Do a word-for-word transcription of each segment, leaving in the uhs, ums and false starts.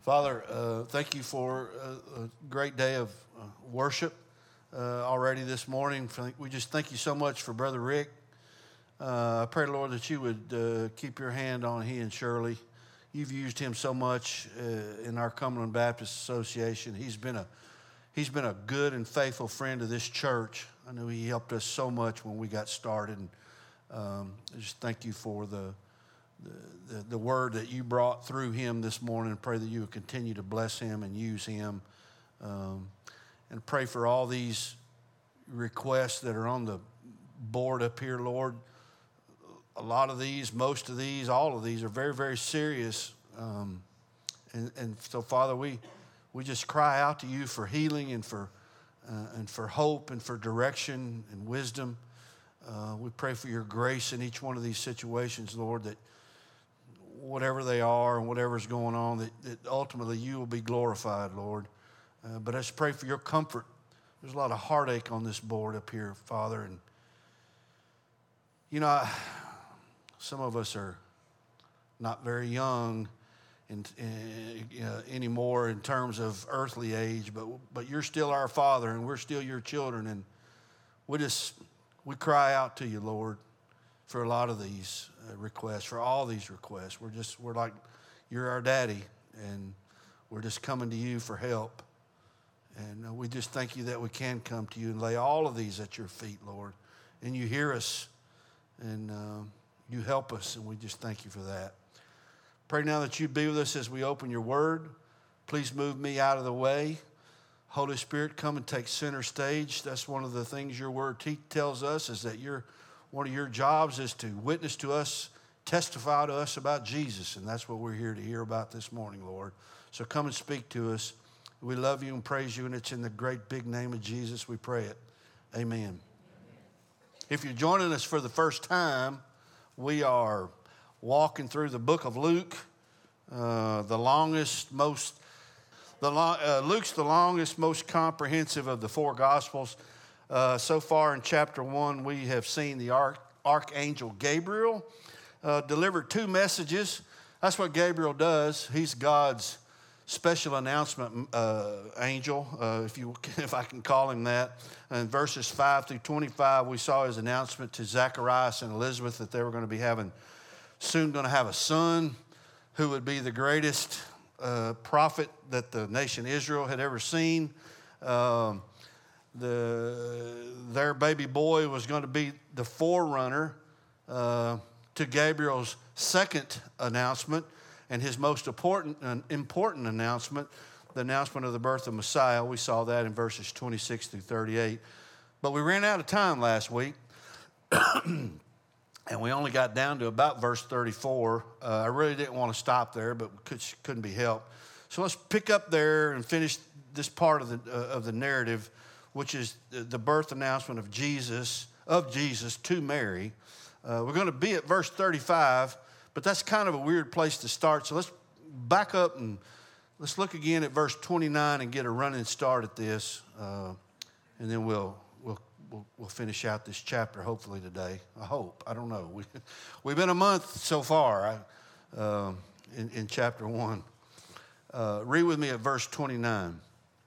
Father, uh, thank you for a, a great day of uh, worship uh, already this morning. We just thank you so much for Brother Rick. Uh, I pray, Lord, that you would uh, keep your hand on he and Shirley. You've used him so much uh, in our Cumberland Baptist Association. He's been a he's been a good and faithful friend to this church. I know he helped us so much when we got started. And, um, I just thank you for the The, the, the word that you brought through him this morning. Pray that you would continue to bless him and use him. Um, and pray for all these requests that are on the board up here, Lord. A lot of these, most of these, all of these are very, very serious. Um, and, and so, Father, we we just cry out to you for healing and for, uh, and for hope and for direction and wisdom. Uh, we pray for your grace in each one of these situations, Lord, that whatever they are and whatever's going on, that, that ultimately you will be glorified, Lord. Uh, but I just pray for your comfort. There's a lot of heartache on this board up here, Father. And, you know, I, some of us are not very young in, in, uh, anymore in terms of earthly age, but, but you're still our Father and we're still your children. And we just, we cry out to you, Lord, for a lot of these uh, requests, for all these requests. We're just, we're like, you're our daddy, and we're just coming to you for help. And uh, we just thank you that we can come to you and lay all of these at your feet, Lord. And you hear us, and uh, you help us, and we just thank you for that. Pray now that you be with us as we open your word. Please move me out of the way. Holy Spirit, come and take center stage. That's one of the things your word te- tells us, is that you're one of your jobs is to witness to us, testify to us about Jesus, and that's what we're here to hear about this morning, Lord. So come and speak to us. We love you and praise you, and it's in the great big name of Jesus we pray it. Amen. Amen. If you're joining us for the first time, we are walking through the book of Luke, uh, the longest, most, the long, uh, Luke's the longest, most comprehensive of the four Gospels. Uh, so far in chapter one, we have seen the Arch- Archangel Gabriel uh, deliver two messages. That's what Gabriel does. He's God's special announcement uh, angel, uh, if you if I can call him that. In verses five through twenty-five, we saw his announcement to Zacharias and Elizabeth that they were going to be having, soon going to have a son who would be the greatest uh, prophet that the nation Israel had ever seen. Um, The, their baby boy was going to be the forerunner uh, to Gabriel's second announcement and his most important, uh, important announcement, the announcement of the birth of Messiah. We saw that in verses twenty-six through thirty-eight. But we ran out of time last week, and we only got down to about verse thirty-four. Uh, I really didn't want to stop there, but we could, couldn't be helped. So let's pick up there and finish this part of the uh, of the narrative, which is the birth announcement of Jesus, of Jesus to Mary. Uh, we're going to be at verse thirty-five, but that's kind of a weird place to start. So let's back up and let's look again at verse twenty-nine and get a running start at this, uh, and then we'll, we'll we'll we'll finish out this chapter hopefully today. I hope. I don't know. We, we've been a month so far I, uh, in, in chapter one. Uh, read with me at verse twenty-nine.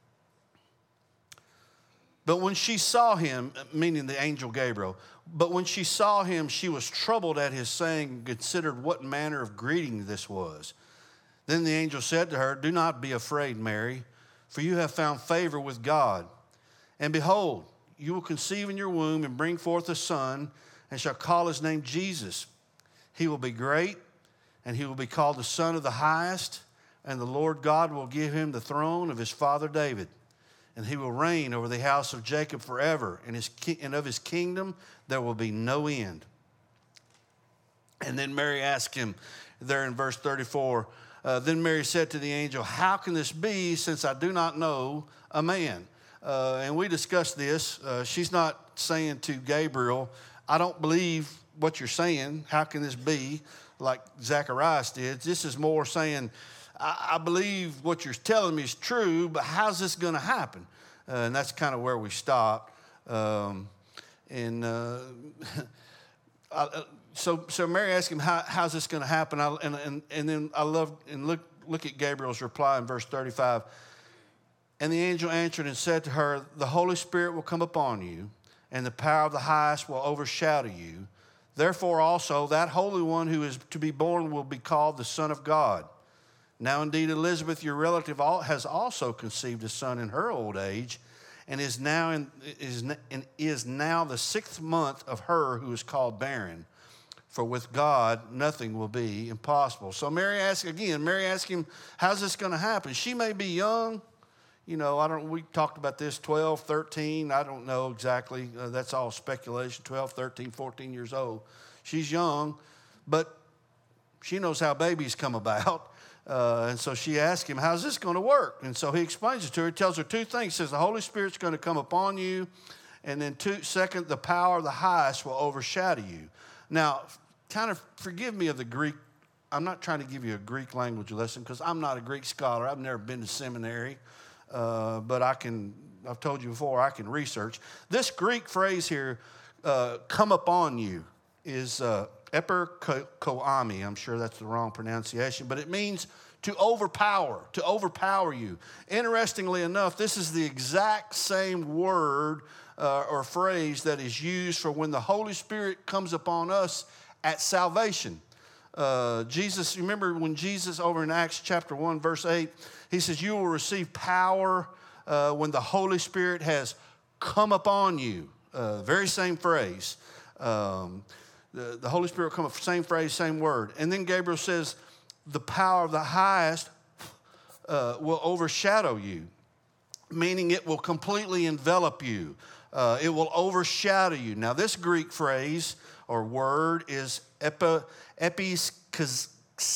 But when she saw him, meaning the angel Gabriel, but when she saw him, she was troubled at his saying and considered what manner of greeting this was. Then the angel said to her, "Do not be afraid, Mary, for you have found favor with God. And behold, you will conceive in your womb and bring forth a son, and shall call his name Jesus. He will be great, and he will be called the Son of the Highest, and the Lord God will give him the throne of his father David. And he will reign over the house of Jacob forever, and, his ki- and of his kingdom there will be no end." And then Mary asked him there in verse thirty-four, uh, then Mary said to the angel, "How can this be, since I do not know a man?" Uh, and we discussed this. Uh, she's not saying to Gabriel, "I don't believe what you're saying. How can this be?" like Zacharias did. This is more saying, I, I believe what you're telling me is true, but how's this going to happen? Uh, and that's kind of where we stopped. Um, and uh, I, so so Mary asked him, How, how's this going to happen? I, and, and, and then I love, in Luke, look at Gabriel's reply in verse thirty-five. And the angel answered and said to her, the Holy Spirit will come upon you, and the power of the highest will overshadow you. Therefore also that Holy One who is to be born will be called the Son of God. Now indeed Elizabeth, your relative, has also conceived a son in her old age, and is now in, is, and is now the sixth month of her who is called barren. For with God nothing will be impossible. So Mary asked again, Mary asked him, how's this going to happen? She may be young. You know, I don't, we talked about this, twelve, thirteen, I don't know exactly. Uh, that's all speculation, twelve, thirteen, fourteen years old. She's young, but she knows how babies come about. Uh, and so she asked him, how's this going to work? And so he explains it to her. He tells her two things. He says, the Holy Spirit's going to come upon you. And then two, second, the power of the highest will overshadow you. Now, kind of forgive me of the Greek. I'm not trying to give you a Greek language lesson because I'm not a Greek scholar. I've never been to seminary. Uh, but I can, I've told you before, I can research. This Greek phrase here, uh, come upon you, is uh, eperkoami. I'm sure that's the wrong pronunciation, but it means to overpower, to overpower you. Interestingly enough, this is the exact same word uh, or phrase that is used for when the Holy Spirit comes upon us at salvation. Uh, Jesus, remember when Jesus over in Acts chapter one, verse eight, he says, you will receive power uh, when the Holy Spirit has come upon you. Uh, very same phrase. Um, the, the Holy Spirit will come up, same phrase, same word. And then Gabriel says, the power of the highest uh, will overshadow you, meaning it will completely envelop you. Uh, it will overshadow you. Now, this Greek phrase or word is epi, episkiazo.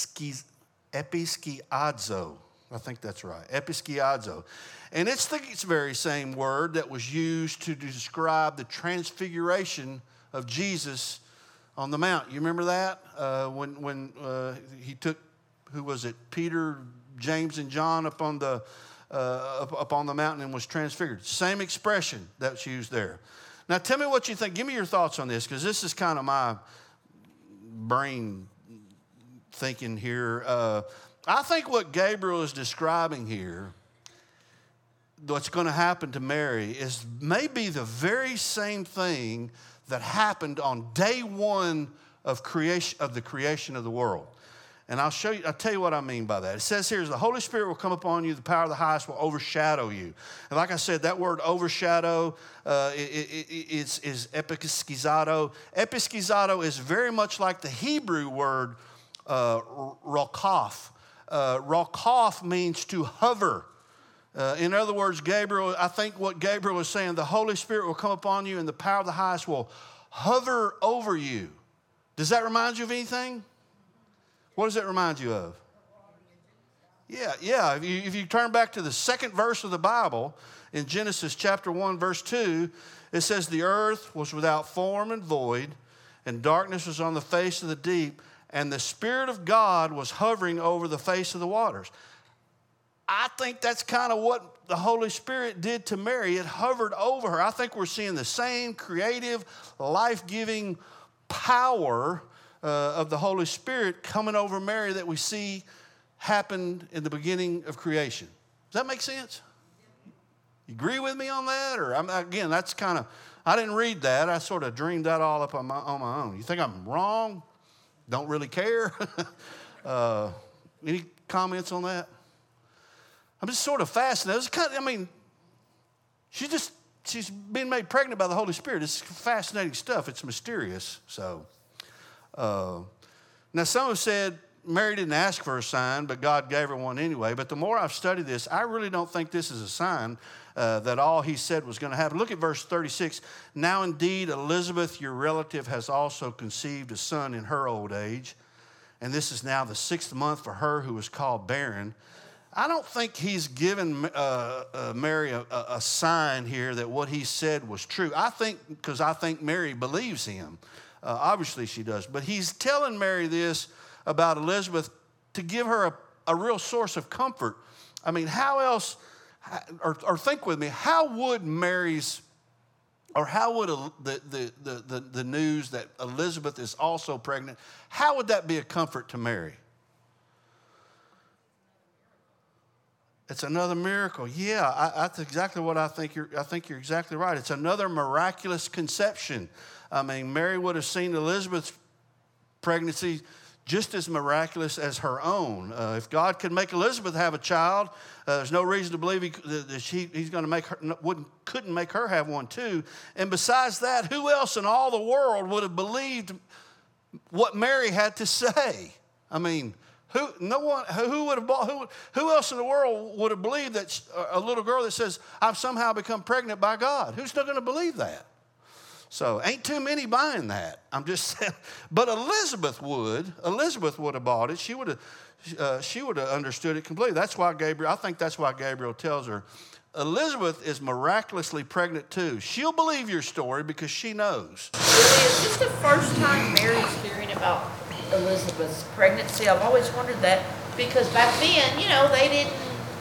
Episkiazo. I think that's right. Episkiazo. And it's the it's very same word that was used to describe the transfiguration of Jesus on the mount. You remember that? Uh, when when uh, he took, who was it? Peter, James, and John up on the uh, up, up on the mountain and was transfigured. Same expression that's used there. Now tell me what you think. Give me your thoughts on this, because this is kind of my brain thinking here. Uh, I think what Gabriel is describing here, what's going to happen to Mary, is maybe the very same thing that happened on day one of creation of the creation of the world. And I'll show you, I'll tell you what I mean by that. It says here, the Holy Spirit will come upon you, the power of the highest will overshadow you. And like I said, that word overshadow uh, it, it, it, it's, is episkizato. Episkizato is very much like the Hebrew word uh, rokaf. Uh, rokaf means to hover. Uh, in other words, Gabriel, I think what Gabriel is saying, the Holy Spirit will come upon you and the power of the highest will hover over you. Does that remind you of anything? What does that remind you of? Yeah, yeah. If you, if you turn back to the second verse of the Bible, in Genesis chapter one, verse two, it says, the earth was without form and void, and darkness was on the face of the deep, and the Spirit of God was hovering over the face of the waters. I think that's kind of what the Holy Spirit did to Mary. It hovered over her. I think we're seeing the same creative, life-giving power uh, of the Holy Spirit coming over Mary that we see happened in the beginning of creation. Does that make sense? You agree with me on that? Or I'm, again, that's kind of, I didn't read that. I sort of dreamed that all up on my, on my own. You think I'm wrong? Don't really care? uh, any comments on that? I'm just sort of fascinated. It's kind of, I mean, she just, she's been made pregnant by the Holy Spirit. It's fascinating stuff. It's mysterious. So, uh, now some have said Mary didn't ask for a sign, but God gave her one anyway. But the more I've studied this, I really don't think this is a sign uh, that all he said was going to happen. Look at verse thirty-six. Now indeed, Elizabeth, your relative, has also conceived a son in her old age. And this is now the sixth month for her who was called barren. I don't think he's given uh, uh, Mary a, a sign here that what he said was true. I think, because I think Mary believes him. Uh, obviously she does. But he's telling Mary this about Elizabeth to give her a, a real source of comfort. I mean, how else, or, or think with me, how would Mary's, or how would the, the, the, the, the news that Elizabeth is also pregnant, how would that be a comfort to Mary? It's another miracle. Yeah, I, that's exactly what I think. You're, I think you're exactly right. It's another miraculous conception. I mean, Mary would have seen Elizabeth's pregnancy just as miraculous as her own. Uh, if God could make Elizabeth have a child, uh, there's no reason to believe he, that she, he's going to make her, wouldn't, couldn't make her have one too. And besides that, who else in all the world would have believed what Mary had to say? I mean, who, no one, who would have bought, who, who else in the world would have believed that a little girl that says, I've somehow become pregnant by God? Who's not going to believe that? So ain't too many buying that. I'm just saying. But Elizabeth would. Elizabeth would have bought it. She would have, uh, she would have understood it completely. That's why Gabriel, I think that's why Gabriel tells her, Elizabeth is miraculously pregnant too. She'll believe your story because she knows. Really, is this the first time Mary's hearing about Elizabeth's pregnancy? I've always wondered that because back then, you know, they didn't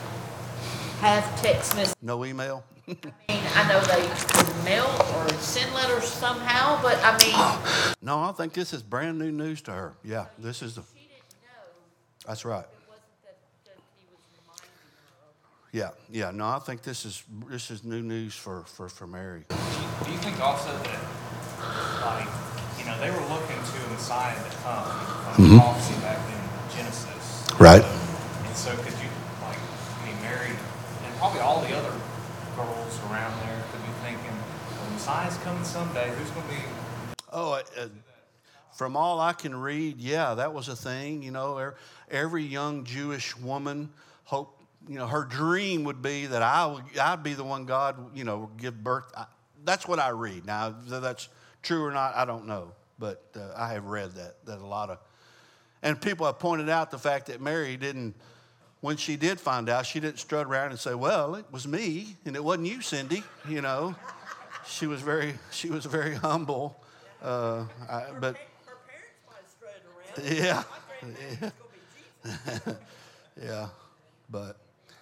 have text messages. No email? I mean, I know they would mail or send letters somehow, but I mean... No, I think this is brand new news to her. Yeah, this is the... She didn't know. That's right. It wasn't that, that he was reminding her of. Yeah, yeah. No, I think this is this is new news for, for, for Mary. Do you think also that, like, you know, they were looking to a Messiah to come from Mm-hmm. prophecy back in Genesis. Right. And so could you, like, I mean, Mary, and probably all the other girls around there could be thinking, well, Messiah's coming someday. Who's going to be? Oh, uh, from all I can read, yeah, that was a thing. You know, every young Jewish woman hoped, you know, her dream would be that I would, I'd be the one God, you know, would give birth. I, that's what I read. Now, whether that's true or not, I don't know. But uh, I have read that, that a lot of, and people have pointed out the fact that Mary didn't, when she did find out, she didn't strut around and say, well, it was me, and it wasn't you, Cindy, you know. She was very, she was very humble. Uh, I, but Her parents might have strutted around. yeah, My grandparents was gonna be Jesus. yeah, but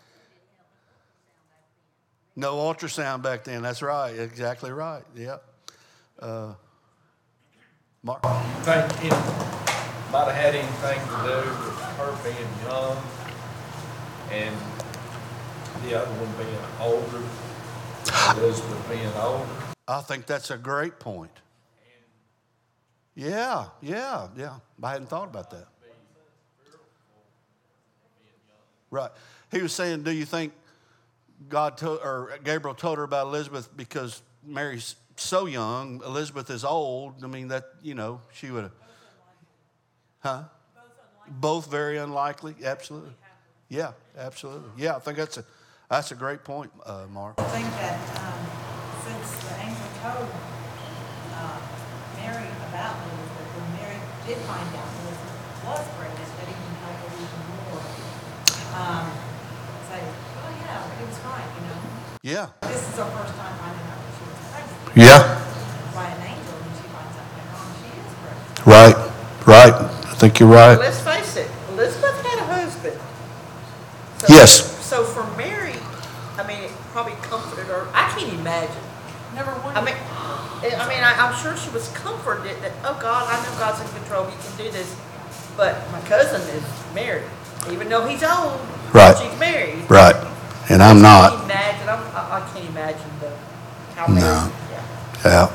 no ultrasound back then. That's right, exactly right. Yep. Uh, Mark. Think it might have had anything to do with her being young and the other one being older, Elizabeth being older. I think that's a great point. Yeah, yeah, yeah. I hadn't thought about that. Right. He was saying, do you think God told, or Gabriel told her about Elizabeth because Mary's so young, Elizabeth is old? I mean, that, you know, she would have. Huh? Both very unlikely. Absolutely. Yeah, absolutely. Yeah, I think that's a that's a great point, uh, Mark. I think that um, since the angel told uh, Mary about Elizabeth, when Mary did find out Elizabeth was pregnant, that even helped her even more. Um, say, oh yeah, it was fine, you know. Yeah. This is her first time finding out that she was pregnant. Yeah. By an angel, and she finds out later on she is pregnant. Right. Right. I think you're right. Let's face it, Elizabeth had a husband. So, Yes. So for Mary, I mean, it probably comforted her. I can't imagine. Never I wondered. mean, I mean, I, I'm sure she was comforted that, oh God, I know God's in control. He can do this. But my cousin is married, even though he's old. Right. She's married. Right. And I'm I not. can't imagine. I'm, I, I can't imagine the how Mary. No. Yeah. Yeah.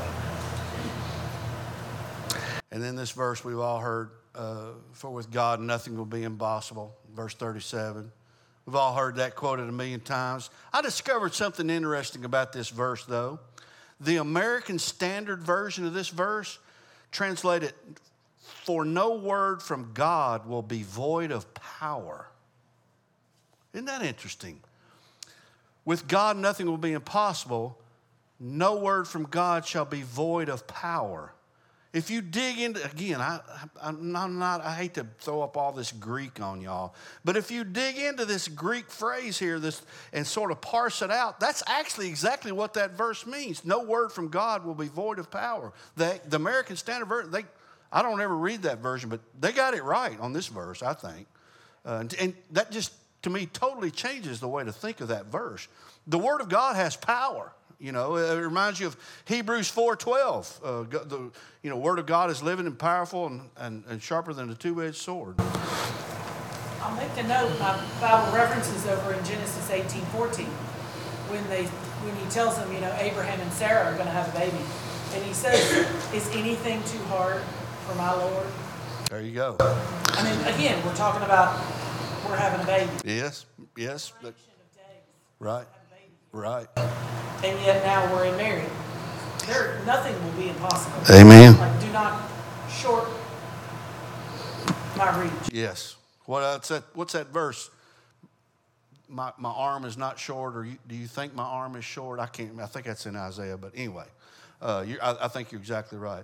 And then this verse we've all heard, uh, for with God nothing will be impossible, verse thirty-seven. We've all heard that quoted a million times. I discovered something interesting about this verse, though. The American Standard Version of this verse translated, for no word from God will be void of power. Isn't that interesting? With God nothing will be impossible. No word from God shall be void of power. If you dig into, again, I, I, I'm not, I hate to throw up all this Greek on y'all, but if you dig into this Greek phrase here this, and sort of parse it out, that's actually exactly what that verse means. No word from God will be void of power. The, the American Standard Version, they, I don't ever read that version, but they got it right on this verse, I think. Uh, and, and that just, to me, totally changes the way to think of that verse. The Word of God has power. You know, it reminds you of Hebrews four twelve. Uh, the you know Word of God is living and powerful and, and, and sharper than a two-edged sword. I'll make a note, my Bible references over in Genesis eighteen fourteen, when they, when he tells them, you know, Abraham and Sarah are gonna have a baby. And he says, is anything too hard for my Lord? There you go. I mean, again, we're talking about, we're having a baby. Yes, yes, but, right, right. And yet now we're in marriage. There, nothing will be impossible. Amen. Like, do not short my reach. Yes. What else that, what's that verse? My my arm is not short, or you, do you think my arm is short? I can't. I think that's in Isaiah, but anyway, uh, you I, I think you're exactly right.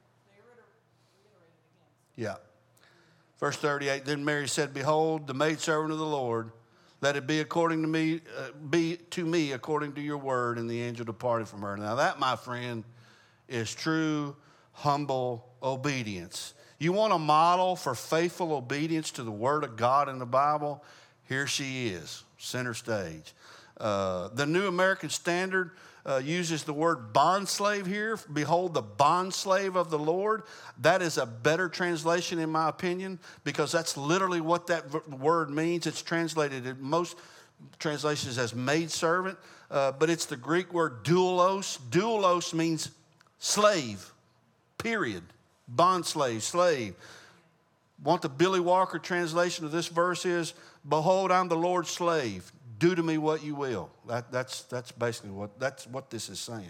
Yeah. Verse thirty-eight. Then Mary said, "Behold, the maidservant of the Lord. Let it be according to me, uh, be to me according to your word." And the angel departed from her. Now that, my friend, is true, humble obedience. You want a model for faithful obedience to the word of God in the Bible? Here she is, center stage. Uh, the New American Standard uh, uses the word bondslave here. Behold, the bondslave of the Lord. That is a better translation, in my opinion, because that's literally what that v- word means. It's translated in most translations as maidservant, uh, but it's the Greek word doulos. Doulos means slave, period. Bondslave, slave. Want the Billy Walker translation of this verse is, behold, I'm the Lord's slave. Do to me what you will. That, that's, that's basically what, that's what this is saying.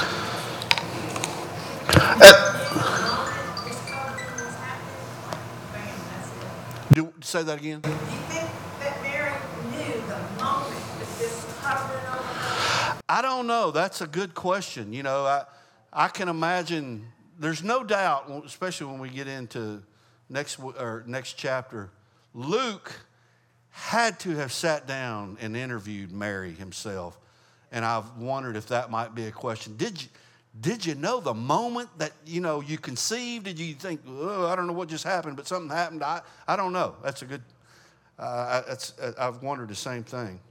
Do, say that again. Do you think that Mary knew the moment that this was hovering over her? I don't know. That's a good question. You know, I, I can imagine, there's no doubt, especially when we get into next, or next chapter, Luke had to have sat down and interviewed Mary himself. And I've wondered if that might be a question. Did you, did you know the moment that, you know, you conceived? Did you think, oh, I don't know what just happened, but something happened? I, I don't know. That's a good, uh, that's, I've wondered the same thing.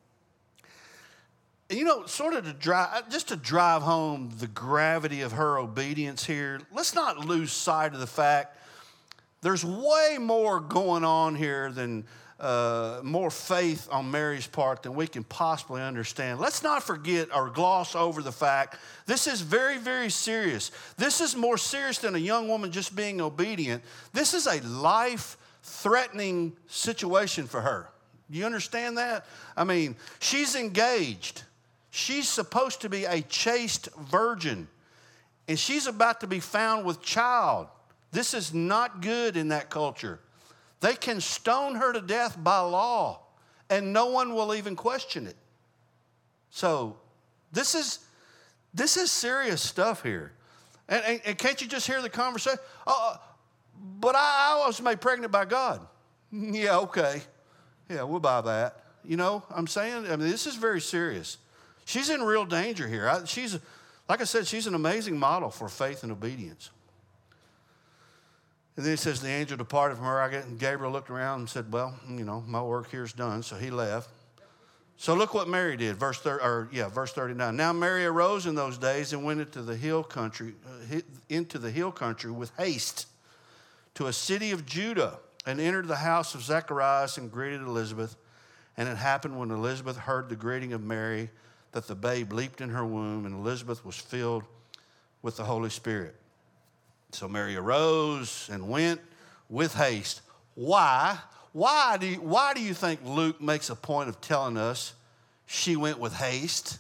You know, sort of to drive, just to drive home the gravity of her obedience here, let's not lose sight of the fact there's way more going on here than uh, more faith on Mary's part than we can possibly understand. Let's not forget or gloss over the fact this is very, very serious. This is more serious than a young woman just being obedient. This is a life-threatening situation for her. Do you understand that? I mean, she's engaged. She's supposed to be a chaste virgin, and she's about to be found with child. This is not good in that culture. They can stone her to death by law, and no one will even question it. So this is, this is serious stuff here. And, and, and can't you just hear the conversation? Oh, but I, I was made pregnant by God. Yeah, okay. Yeah, we'll buy that. You know, I'm saying, I mean, this is very serious. She's in real danger here. I, she's, like I said, she's an amazing model for faith and obedience. And then it says the angel departed from her. I get, and Gabriel looked around and said, well, you know, my work here is done. So he left. So look what Mary did. Verse thirty, or yeah, verse thirty-nine. Now Mary arose in those days and went into the hill country, uh, into the hill country with haste to a city of Judah, and entered the house of Zacharias and greeted Elizabeth. And it happened when Elizabeth heard the greeting of Mary that the babe leaped in her womb, and Elizabeth was filled with the Holy Spirit. So Mary arose and went with haste. Why? Why do you, why do you think Luke makes a point of telling us she went with haste?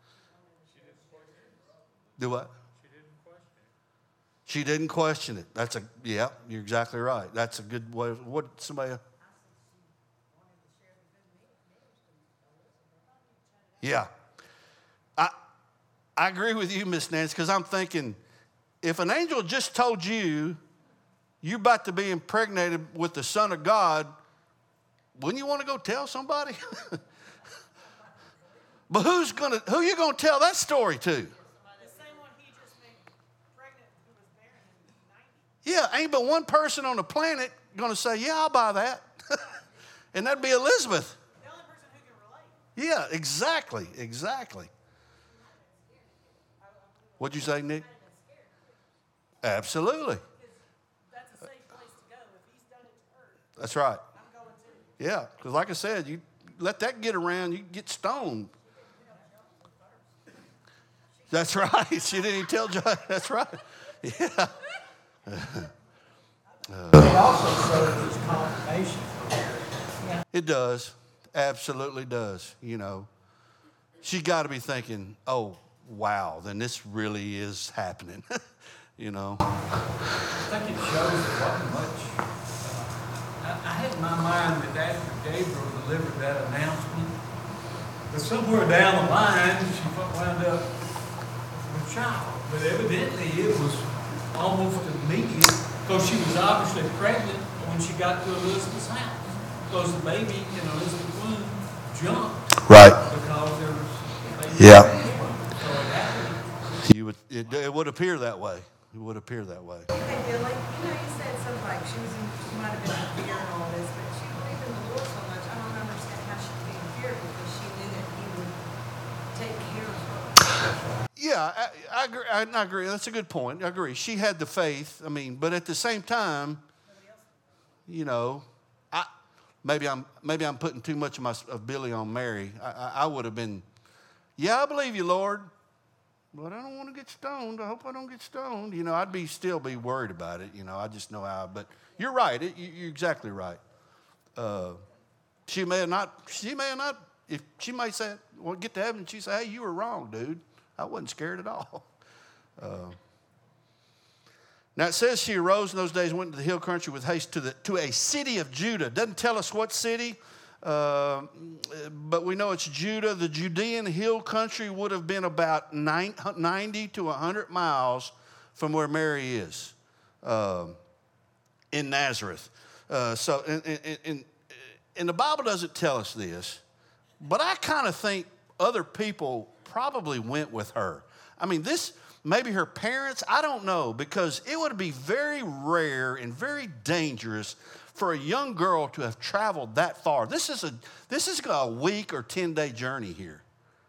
Do what? She didn't question it. That's a, yeah, you're exactly right. That's a good way. What, somebody? Yeah. I, I agree with you, Miss Nancy, because I'm thinking, if an angel just told you you're about to be impregnated with the Son of God, wouldn't you want to go tell somebody? But who's gonna, who you going to tell that story to? The same one he just made pregnant who was barren in ninety. Yeah, ain't but one person on the planet going to say, yeah, I'll buy that. And that'd be Elizabeth. The only person who can relate. Yeah, exactly, exactly. What'd you say, Nick? Absolutely. That's a safe place to go. If he's done it to her, That's right. I'm going too. Yeah, because like I said, you let that get around, you get stoned. That's right. She didn't even tell John. That's right. Yeah. It also serves as confirmation for Mary. It does. Absolutely does. You know, she got to be thinking, oh, wow, then this really is happening. You know. I think it shows there wasn't much. Uh, I, I had in my mind that after Gabriel delivered that announcement, that somewhere down the line she wound up with a child. But evidently it was almost immediate because she was obviously pregnant when she got to Elizabeth's house. Because the baby in Elizabeth's womb jumped. Right. Because there was a baby. Yeah. So it happened. You would, it, it would appear that way. It would appear that way. Hey, Billy, you know, you said something like she was in, she might have been in fear and all this, but she believed in the Lord so much, I don't understand how she could be in fear because she knew that he would take care of her. Yeah, I, I agree. I, I agree. That's a good point. I agree. She had the faith. I mean, but at the same time, you know, I maybe I'm maybe I'm putting too much of my of Billy on Mary. I, I, I would have been, yeah, I believe you, Lord, but I don't want to get stoned. I hope I don't get stoned. You know, I'd be still be worried about it. You know, I just know how. But you're right. It, you, you're exactly right. Uh, she may have not. She may have not. If she may say, well, get to heaven, she say, hey, you were wrong, dude. I wasn't scared at all. Uh, now it says she arose in those days, went into the hill country with haste to the to a city of Judah. Doesn't tell us what city, uh, but we know it's Judah. The Judean hill country would have been about ninety to one hundred miles from where Mary is, uh, in Nazareth. Uh, so, and, and, and, and the Bible doesn't tell us this, but I kind of think other people probably went with her. I mean, this, maybe her parents, I don't know, because it would be very rare and very dangerous for a young girl to have traveled that far. This is a, this is a week or ten-day journey here.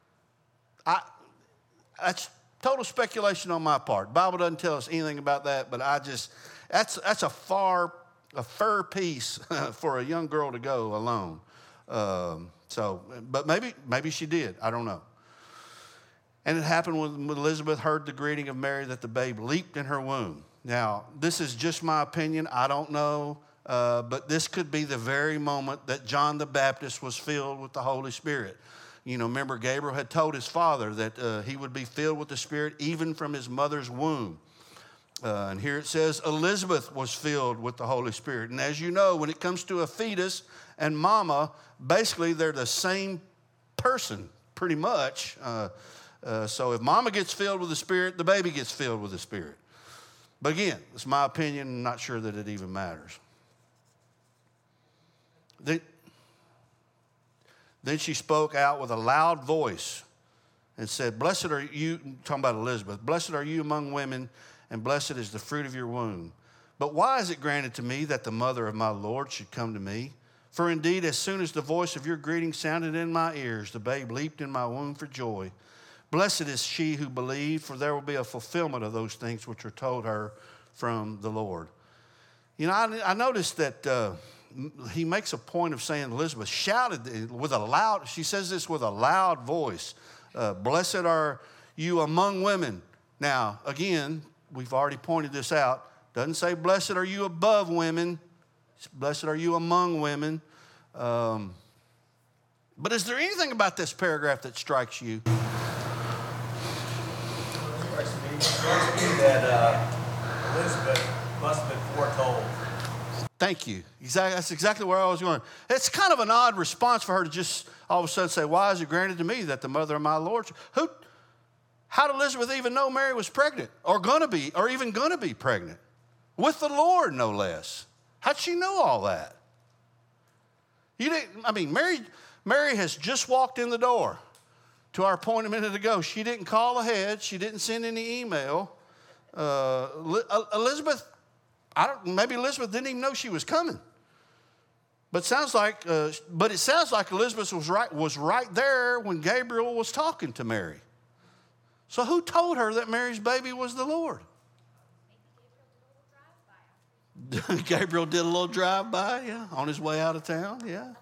I, that's total speculation on my part. The Bible doesn't tell us anything about that, but I just, that's, that's a far, a fur piece for a young girl to go alone. Um, so, but maybe, maybe she did. I don't know. And it happened when Elizabeth heard the greeting of Mary that the babe leaped in her womb. Now, this is just my opinion. I don't know. Uh, but this could be the very moment that John the Baptist was filled with the Holy Spirit. You know, remember Gabriel had told his father that uh, he would be filled with the Spirit even from his mother's womb. Uh, and here it says Elizabeth was filled with the Holy Spirit. And as you know, when it comes to a fetus and mama, basically they're the same person pretty much. Uh, Uh, so if mama gets filled with the Spirit, the baby gets filled with the Spirit. But again, it's my opinion. I'm not sure that it even matters. Then, then she spoke out with a loud voice and said, blessed are you, talking about Elizabeth, blessed are you among women, and blessed is the fruit of your womb. But why is it granted to me that the mother of my Lord should come to me? For indeed, as soon as the voice of your greeting sounded in my ears, the babe leaped in my womb for joy. Blessed is she who believed, for there will be a fulfillment of those things which are told her from the Lord. You know, I, I noticed that uh, he makes a point of saying Elizabeth shouted with a loud, she says this with a loud voice, uh, blessed are you among women. Now, again, we've already pointed this out. Doesn't say blessed are you above women. Blessed are you among women. Um, but is there anything about this paragraph that strikes you? That uh, Elizabeth must have been foretold. Thank you. Exactly, that's exactly where I was going. It's kind of an odd response for her to just all of a sudden say, why is it granted to me that the mother of my Lord? Who, how did Elizabeth even know Mary was pregnant or going to be, or even going to be pregnant? With the Lord, no less. How'd she know all that? You didn't, I mean, Mary, Mary has just walked in the door. To our point a minute ago, she didn't call ahead. She didn't send any email. Uh, Elizabeth, I don't, maybe Elizabeth didn't even know she was coming. But sounds like, uh, but it sounds like Elizabeth was right was right there when Gabriel was talking to Mary. So who told her that Mary's baby was the Lord? Gabriel did a little drive-by, yeah, on his way out of town, yeah.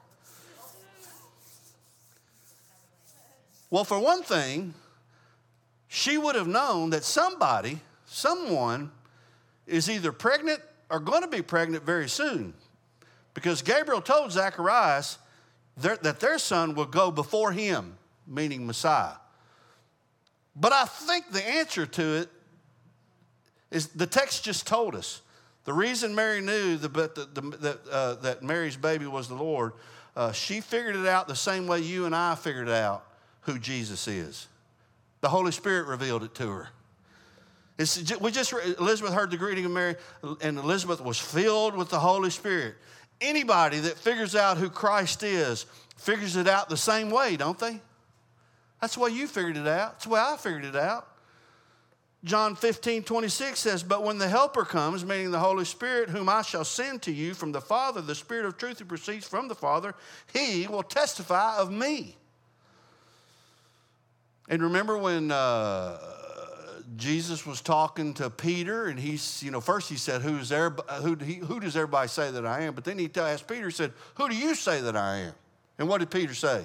Well, for one thing, she would have known that somebody, someone, is either pregnant or going to be pregnant very soon. Because Gabriel told Zacharias that their son will go before him, meaning Messiah. But I think the answer to it is the text just told us. The reason Mary knew the, the, the, that, uh, that Mary's baby was the Lord, uh, she figured it out the same way you and I figured out who Jesus is. The Holy Spirit revealed it to her. It's, we just Elizabeth heard the greeting of Mary, and Elizabeth was filled with the Holy Spirit. Anybody that figures out who Christ is figures it out the same way, don't they? That's the way you figured it out. That's the way I figured it out. John fifteen, twenty-six says, but when the Helper comes, meaning the Holy Spirit, whom I shall send to you from the Father, the Spirit of truth who proceeds from the Father, he will testify of me. And remember when uh, Jesus was talking to Peter, and he's, you know, first he said, Who's there, who, who does everybody say that I am? But then he asked Peter, he said, who do you say that I am? And what did Peter say?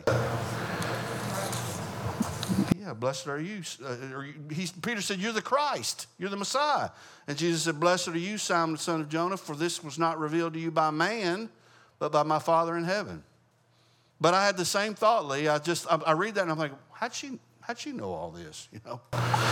Yeah, blessed are you. Uh, or he, Peter said, you're the Christ. You're the Messiah. And Jesus said, blessed are you, Simon, son of Jonah, for this was not revealed to you by man, but by my Father in heaven. But I had the same thought, Lee. I just, I, I read that and I'm like, how'd she, how'd she know all this, you know?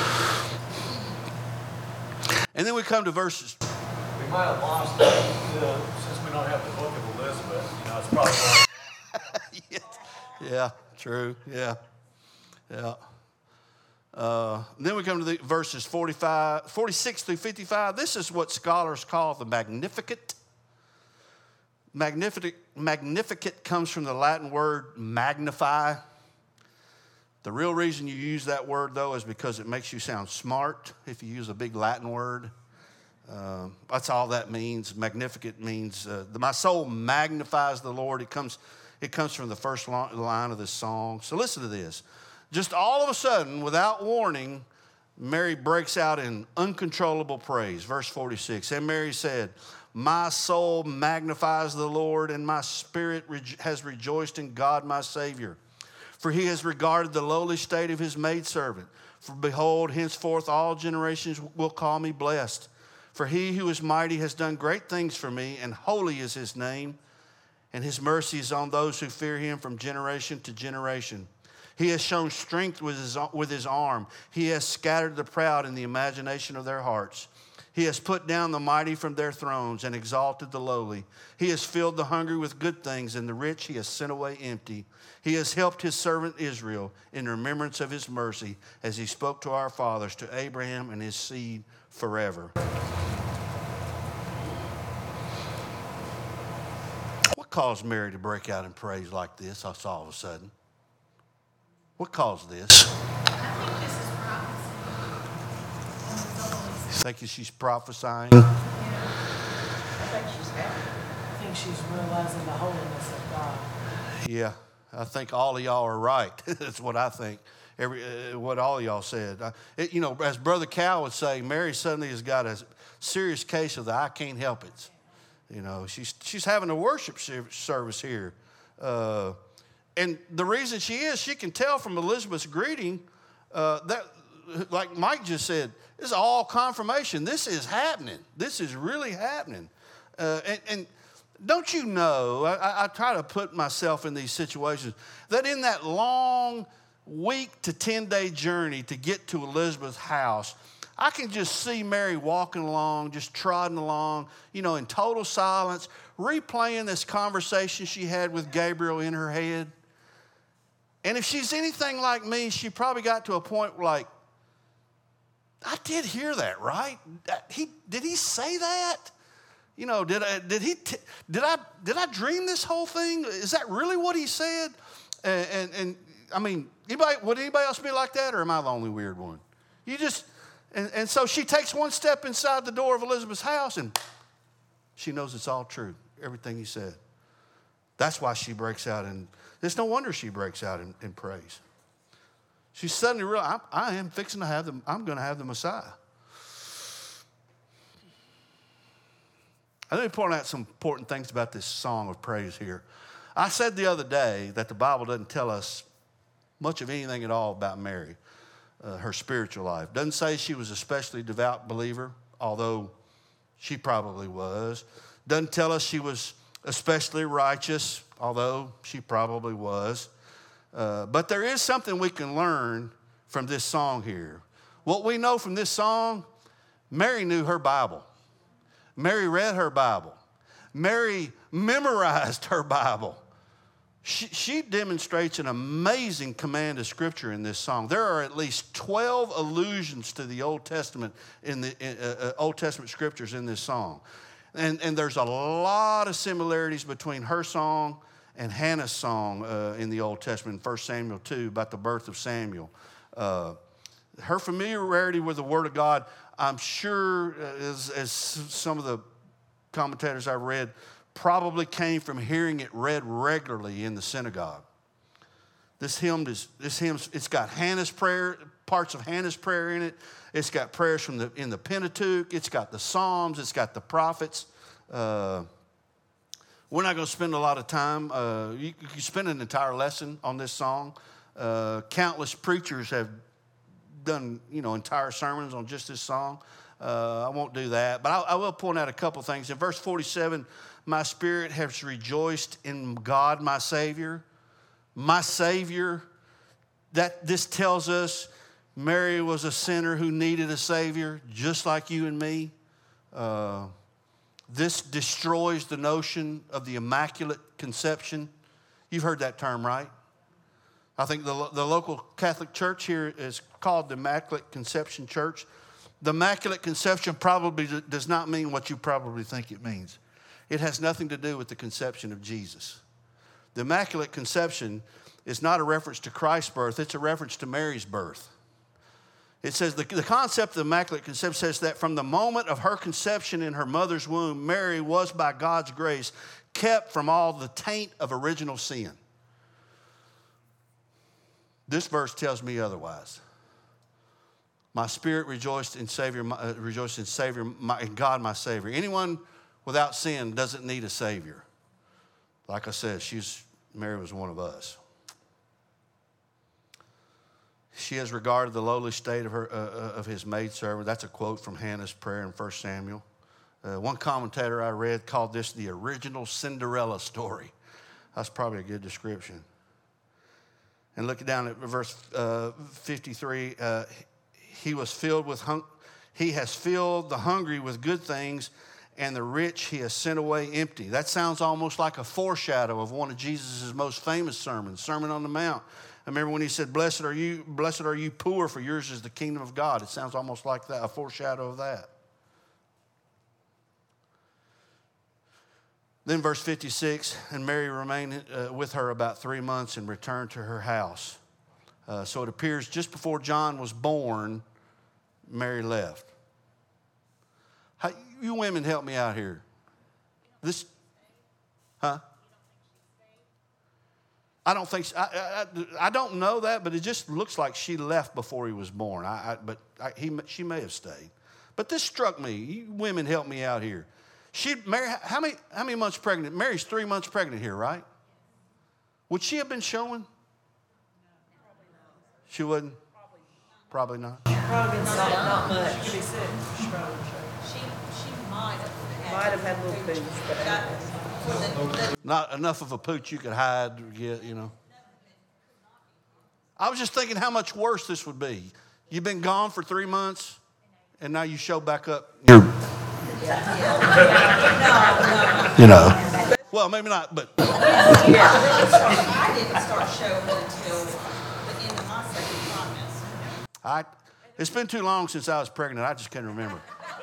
And then we come to verses. We might have lost it, uh, since we don't have the book of Elizabeth. You know, it's probably yeah, yeah, true, yeah, yeah. Uh, then we come to the verses forty-five, forty-six through fifty-five. This is what scholars call the Magnificat. Magnificat, Magnificat comes from the Latin word magnify. The real reason you use that word, though, is because it makes you sound smart if you use a big Latin word. Uh, that's all that means. Magnificat means, uh, my soul magnifies the Lord. It comes, it comes from the first line of this song. So listen to this. Just all of a sudden, without warning, Mary breaks out in uncontrollable praise. Verse forty-six, and Mary said, my soul magnifies the Lord, and my spirit re- has rejoiced in God my Savior. For he has regarded the lowly state of his maidservant. For behold, henceforth all generations will call me blessed. For he who is mighty has done great things for me, and holy is his name. And his mercy is on those who fear him from generation to generation. He has shown strength with his, with his arm. He has scattered the proud in the imagination of their hearts. He has put down the mighty from their thrones and exalted the lowly. He has filled the hungry with good things, and the rich he has sent away empty. He has helped his servant Israel in remembrance of his mercy, as he spoke to our fathers, to Abraham and his seed forever. What caused Mary to break out in praise like this all of a sudden? What caused this? I think this is prophecy. Thinking she's prophesying? I think she's happy. I think she's realizing the holiness of God. Yeah, I think all of y'all are right. That's what I think. Every uh, what all of y'all said. Uh, it, you know, as Brother Cal would say, Mary suddenly has got a serious case of the I can't help it. You know, she's she's having a worship service here. Uh, and the reason she is, she can tell from Elizabeth's greeting uh, that, like Mike just said, this is all confirmation. This is happening. This is really happening. Uh, and, and don't you know, I, I try to put myself in these situations, that in that long week to ten-day journey to get to Elizabeth's house, I can just see Mary walking along, just trotting along, you know, in total silence, replaying this conversation she had with Gabriel in her head. And if she's anything like me, she probably got to a point like, I did hear that, right? He, did he say that? You know, did I, did he, t- did I, did I dream this whole thing? Is that really what he said? And, and, and I mean, anybody, would anybody else be like that, or am I the only weird one? You just, and, and so she takes one step inside the door of Elizabeth's house, and she knows it's all true, everything he said. That's why she breaks out, and it's no wonder she breaks out in, in praise. She suddenly realized, I, I am fixing to have the, I'm going to have the Messiah. Let me point out some important things about this song of praise here. I said the other day that the Bible doesn't tell us much of anything at all about Mary, uh, her spiritual life. Doesn't say she was a especially devout believer, although she probably was. Doesn't tell us she was especially righteous, although she probably was. Uh, but there is something we can learn from this song here. What we know from this song, Mary knew her Bible. Mary read her Bible. Mary memorized her Bible. She, she demonstrates an amazing command of Scripture in this song. There are at least twelve allusions to the Old Testament in the in, uh, uh, Old Testament Scriptures in this song, and and there's a lot of similarities between her song and Hannah's song uh, in the Old Testament, in First Samuel two, about the birth of Samuel. Uh, her familiarity with the Word of God, I'm sure, as, as some of the commentators I read, probably came from hearing it read regularly in the synagogue. This hymn, is, this hymn, it's got Hannah's prayer, parts of Hannah's prayer in it. It's got prayers from the in the Pentateuch. It's got the Psalms. It's got the prophets. Uh, we're not going to spend a lot of time. Uh, you, you can spend an entire lesson on this song. Uh, countless preachers have done, you know, entire sermons on just this song. Uh, I won't do that, but I, I will point out a couple things. In verse forty-seven, my spirit has rejoiced in God, my Savior. My Savior, that this tells us Mary was a sinner who needed a Savior, just like you and me. Uh, this destroys the notion of the Immaculate Conception. You've heard that term, right? I think the, the local Catholic Church here is called the Immaculate Conception Church. The Immaculate Conception probably does not mean what you probably think it means. It has nothing to do with the conception of Jesus. The Immaculate Conception is not a reference to Christ's birth. It's a reference to Mary's birth. It says, the, the concept of the Immaculate Conception says that from the moment of her conception in her mother's womb, Mary was by God's grace kept from all the taint of original sin. This verse tells me otherwise. My spirit rejoiced in Savior, uh, rejoiced in Savior, my, in God, my Savior. Anyone without sin doesn't need a Savior. Like I said, she's Mary was one of us. She has regarded the lowly state of her uh, of his maidservant. That's a quote from Hannah's prayer in First Samuel. Uh, one commentator I read called this the original Cinderella story. That's probably a good description. And look down at verse uh, fifty-three. Uh, he was filled with hung- he has filled the hungry with good things, and the rich he has sent away empty. That sounds almost like a foreshadow of one of Jesus' most famous sermons, Sermon on the Mount. I remember when he said, "Blessed are you, blessed are you poor, for yours is the kingdom of God." It sounds almost like that, a foreshadow of that. Then verse fifty-six, and Mary remained uh, with her about three months and returned to her house. Uh, so it appears just before John was born, Mary left. How, you women help me out here. This, huh? I don't think, I, I, I don't know that, but it just looks like she left before he was born. I, I, but I, he, she may have stayed. But this struck me. You women help me out here. She, Mary, how many, how many months pregnant? Mary's three months pregnant here, right? Would she have been showing? She wouldn't? Probably not. Probably not, not much. She said, she probably She, she might have had. Might have had little pooch, pooch, but- got- for the- the- Not enough of a pooch you could hide or get, you know. I was just thinking how much worse this would be. You've been gone for three months, and now you show back up. You're, you know. Well, maybe not, but. I didn't start showing until the end of my second trimester. I, it's been too long since I was pregnant. I just can't remember.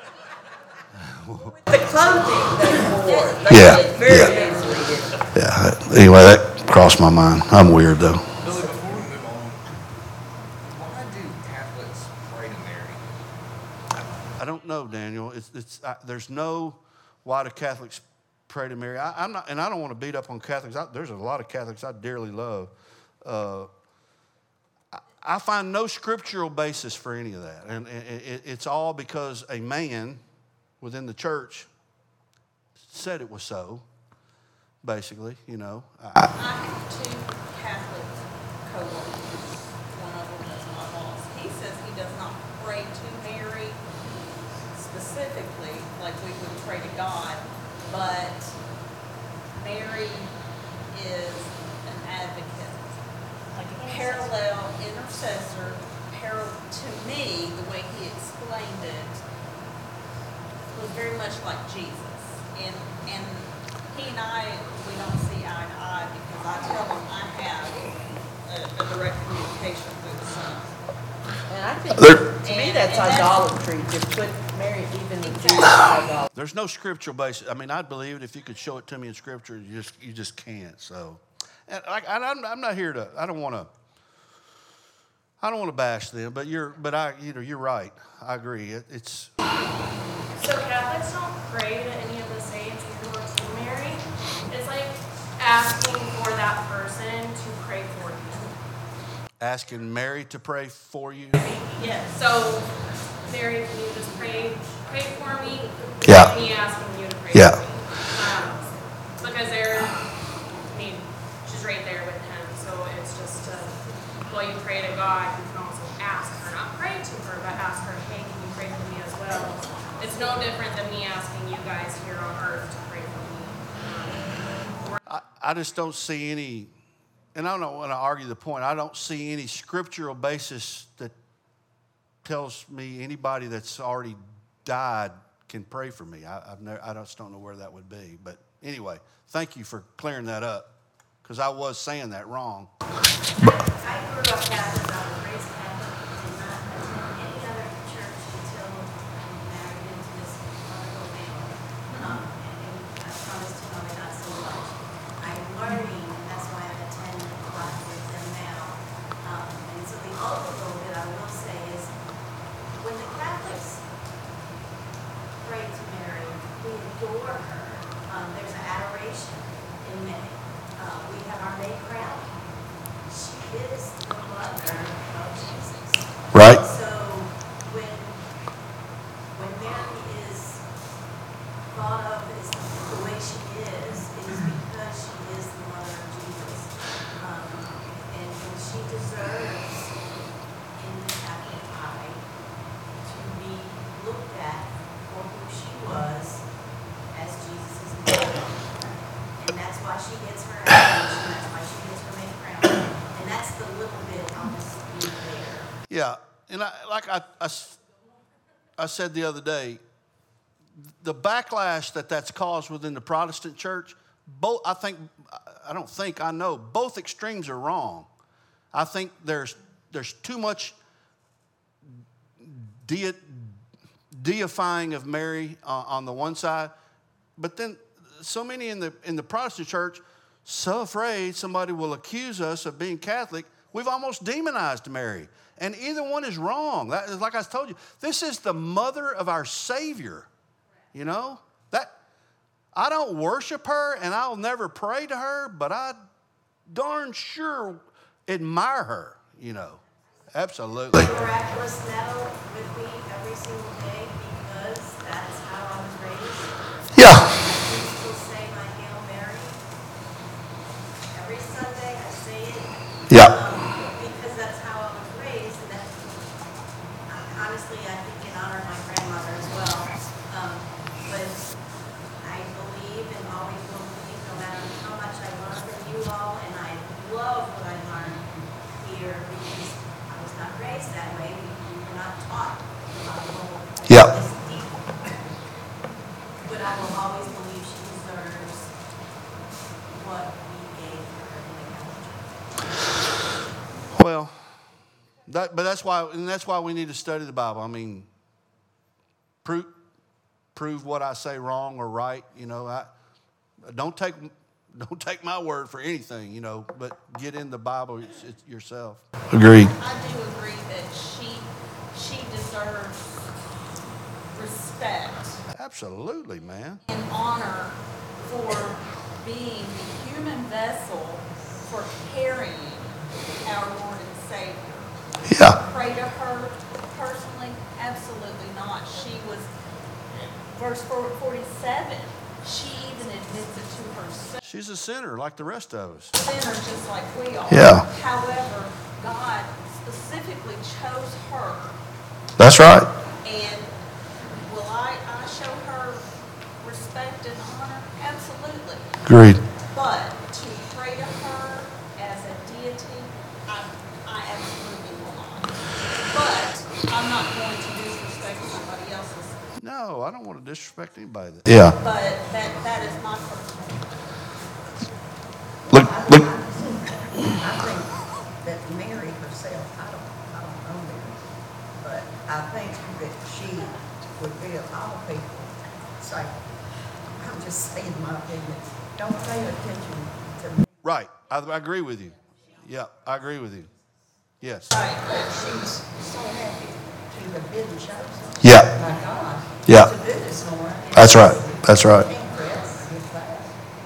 The clothing they wore, they Yeah, did very yeah. easily did. Yeah. Anyway, that crossed my mind. I'm weird though. Billy, before we move on, why do Catholics pray to Mary? I don't know, Daniel. It's, it's I, there's no why do Catholics pray to Mary. I, I'm not, and I don't want to beat up on Catholics. I, there's a lot of Catholics I dearly love. Uh, I, I find no scriptural basis for any of that, and it, it, it's all because a man within the church said it was so, basically, you know. I, I have two Catholic coworkers. One of them is my boss. He says he does not pray to Mary specifically, like we would pray to God, but Mary is an advocate, like a parallel intercessor. Parallel to me, the way he explained it was very much like Jesus, and and he and I, we don't see eye to eye because I tell him I have a, a direct communication through the Son. And I think, There- to me, And- that's and that's- idolatry, to put Mary even with Jesus Exactly. idolatry. There's no scriptural basis. I mean, I'd believe it if you could show it to me in scripture. You just you just can't. So, and I, I'm I'm not here to. I don't want to. I don't want to bash them, but you're but I you know you're right. I agree. It, it's So Catholics don't pray to any of the saints or to Mary. It's like asking for that person to pray for you. asking Mary to pray for you. Yes. So Mary, can you just pray pray for me? Yeah. Me asking you to pray Yeah. for me. Um, because they're, I mean, she's right there with him. So it's just uh, while you pray to God, you can also ask her, not pray to her, but ask her, hey, can you pray for me as well? It's no different than me asking you guys here on earth to pray for me. Um, I, I just don't see any, and I don't want to argue the point. I don't see any scriptural basis that tells me anybody that's already died can pray for me. I, I've never, I just don't know where that would be. But anyway, thank you for clearing that up, because I was saying that wrong. I grew up Catholic, I was raised Catholic, did not attend any other church until I married into this wonderful family. Um, and, and I promised to know not so much. I'm learning, and that's why I attend a lot with them now. Um, and so the overall that I will say is, when the Catholics pray to Mary, we adore her. Um, there's an adoration in May. Uh, we have our May crown. She is the mother of Jesus. Right. So when when Mary is thought of as the way she is, it is because she is the mother of Jesus. Um, and, and she deserves, in the Catholic eye, to be looked at for who she was as Jesus' mother. And that's why she gets her adoration, that's why she gets her May crown. And that's the little bit I'll just leave there. Yeah, and I, like I, I s- I said the other day, the backlash that that's caused within the Protestant church, both I think, I don't think, I know, both extremes are wrong. I think there's there's too much de- deifying of Mary uh, on the one side, but then so many in the in the Protestant church, so afraid somebody will accuse us of being Catholic, we've almost demonized Mary. And either one is wrong. That is, like I told you, this is the mother of our Savior. You know? That I don't worship her and I'll never pray to her, but I darn sure admire her, you know. Absolutely. Miraculous medal with me every single day because that's how I was raised. Yeah. I can still say my Hail Mary. Every Sunday I say it. Yeah. Um, because that's how I was raised. And that, honestly, I think in honor of my grandmother as well. Um, but I believe and always will believe, no matter how much I learn from you all, and I love what I learned here because I was not raised that way. We, we were not taught about the whole Yeah. this deep. But I will always believe she deserves what we gave her in the Catholic Church. Well, that, but that's why, and that's why we need to study the Bible. I mean, prove, prove what I say wrong or right. You know, I don't take don't take my word for anything. You know, but get in the Bible it's, it's yourself. Agreed. I do agree that she, she deserves respect Absolutely, man. and honor for being the human vessel for carrying our Lord and Savior. Yeah. Pray to her personally? Absolutely not. She was, verse forty-seven, she even admits it to herself. She's a sinner like the rest of us. Sinners just like we are. Yeah. However, God specifically chose her. That's right. And will I, I show her respect and honor? Absolutely. Agreed. But to pray to her as a deity, I, I absolutely will not. But I'm not going to disrespect somebody else's. No, I don't want to disrespect anybody. That, yeah. But that, that is my personal. Look, look. I think that Mary herself, I don't, I don't know Mary, but I think that she would be a lot of people say, I'm just saying my opinion, don't pay attention to me. Right. I, I agree with you. Yeah, I agree with you. Yes. Right, but she's so happy to have been chosen Yeah. by God Yeah. to do this, Lord. That's right. That's right. Can't press, get back.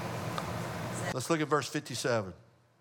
Let's look at verse fifty-seven.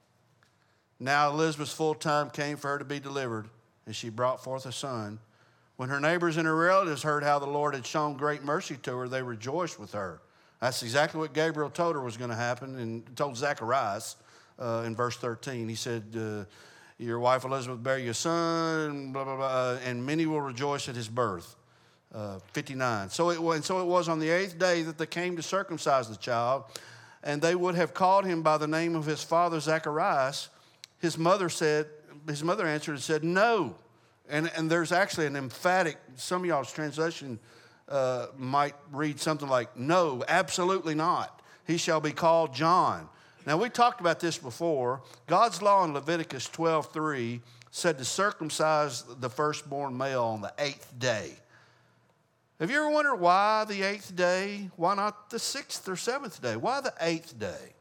Now Elizabeth's full time came for her to be delivered, and she brought forth a son. When her neighbors and her relatives heard how the Lord had shown great mercy to her, they rejoiced with her. That's exactly what Gabriel told her was going to happen, and told Zacharias uh, in verse thirteen. He said, uh, your wife Elizabeth bear you a son, blah, blah, blah, and many will rejoice at his birth. Uh, fifty-nine. So it was, and so it was on the eighth day that they came to circumcise the child, and they would have called him by the name of his father Zacharias. His mother said, his mother answered and said, no. And, and there's actually an emphatic, some of y'all's translation uh, might read something like, no, absolutely not. He shall be called John. Now, we talked about this before. God's law in Leviticus twelve three said to circumcise the firstborn male on the eighth day. Have you ever wondered why the eighth day? Why not the sixth or seventh day? Why the eighth day?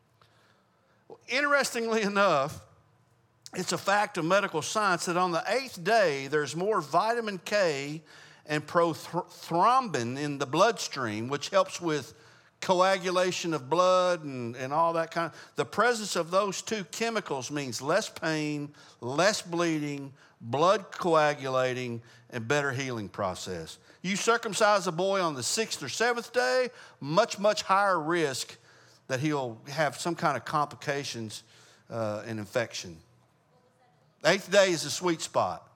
Well, interestingly enough, it's a fact of medical science that on the eighth day, there's more vitamin K and prothrombin in the bloodstream, which helps with coagulation of blood and, and all that kind of. The presence of those two chemicals means less pain, less bleeding, blood coagulating, and better healing process. You circumcise a boy on the sixth or seventh day, much, much higher risk that he'll have some kind of complications uh, and infection. Eighth day is a sweet spot.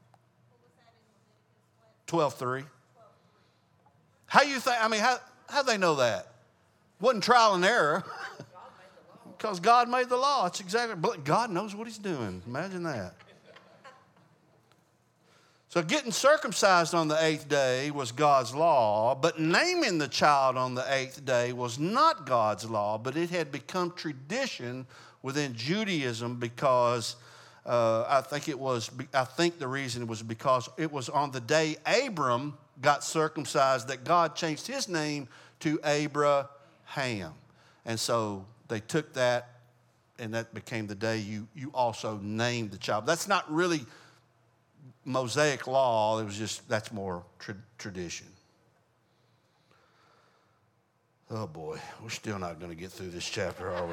twelve three. How you think, I mean, how, how they know that? Wasn't trial and error. Because God made the law. It's exactly, God knows what he's doing. Imagine that. So getting circumcised on the eighth day was God's law, but naming the child on the eighth day was not God's law, but it had become tradition within Judaism because uh, I think it was, I think the reason was because it was on the day Abram got circumcised that God changed his name to Abraham. And so they took that, and that became the day you, you also named the child. That's not really Mosaic law. It was just, that's more tra- tradition. Oh boy, we're still not going to get through this chapter, are we?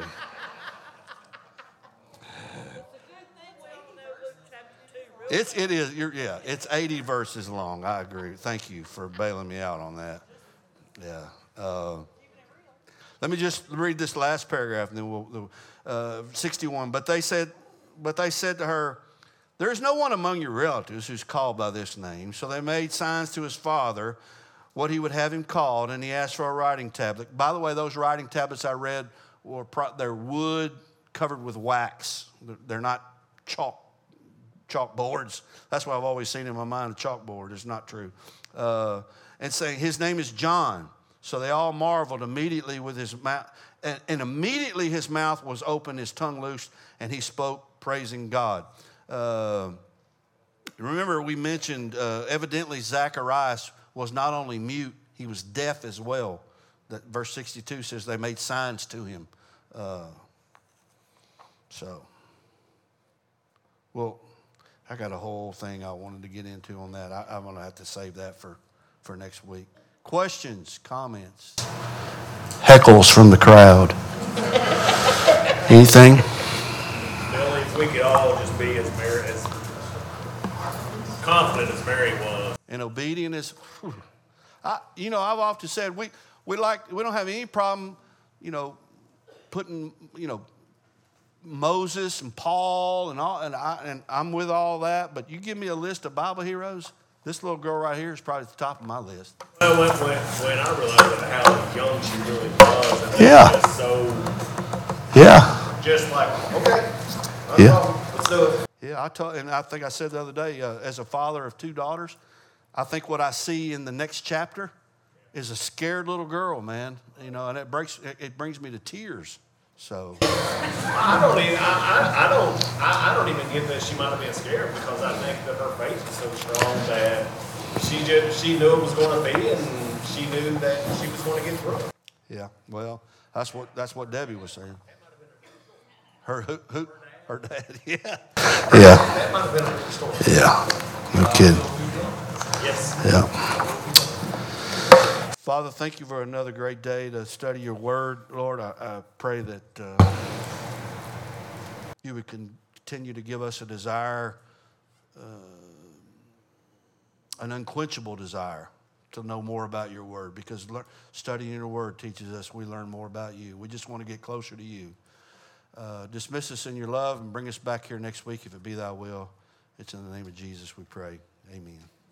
It's, it is, you're, yeah, it's eighty verses long. I agree. Thank you for bailing me out on that. Yeah. Uh, let me just read this last paragraph, and then we'll, uh, sixty-one. But they said, but they said to her, there is no one among your relatives who's called by this name. So they made signs to his father what he would have him called, and he asked for a writing tablet. By the way, those writing tablets I read were pro- they're wood covered with wax. They're not chalk chalkboards. That's why I've always seen in my mind a chalkboard. It's not true. Uh, and saying his name is John. So they all marveled immediately with his mouth, and, and immediately his mouth was open, his tongue loosed, and he spoke, praising God. Uh, remember, we mentioned uh, evidently Zacharias was not only mute, he was deaf as well. That verse sixty-two says they made signs to him. Uh, so, well, I got a whole thing I wanted to get into on that. I, I'm going to have to save that for, for next week. Questions, comments, heckles from the crowd. Anything? Billy, if we could all just be as Mary, as confident as Mary was. And obedient as, I, you know, I've often said we We like, we don't have any problem, you know, putting, you know, Moses and Paul and all, and, I, and I'm with all that, but you give me a list of Bible heroes, this little girl right here is probably at the top of my list. Well, when, when, when I realized how young she really was, and Yeah. just so, Yeah. just like, okay, let's Yeah. go, let's do it. Yeah, I told, and I think I said the other day, uh, as a father of two daughters, I think what I see in the next chapter is a scared little girl, man. You know, and it breaks, it, it brings me to tears. So I don't even, I, I, I don't, I, I don't even get that she might have been scared, because I think that her faith is so strong that she just, she knew it was going to be, and she knew that she was going to get through it. yeah, well, that's what that's what Debbie was saying. Her who, who her dad, yeah, yeah, That might have been a good story. yeah. No kidding. Yes. Yeah. Father, thank you for another great day to study your word. Lord, I, I pray that uh, you would continue to give us a desire, uh, an unquenchable desire to know more about your word, because lear- studying your word teaches us we learn more about you. We just want to get closer to you. Uh, dismiss us in your love and bring us back here next week if it be thy will. It's in the name of Jesus we pray. Amen.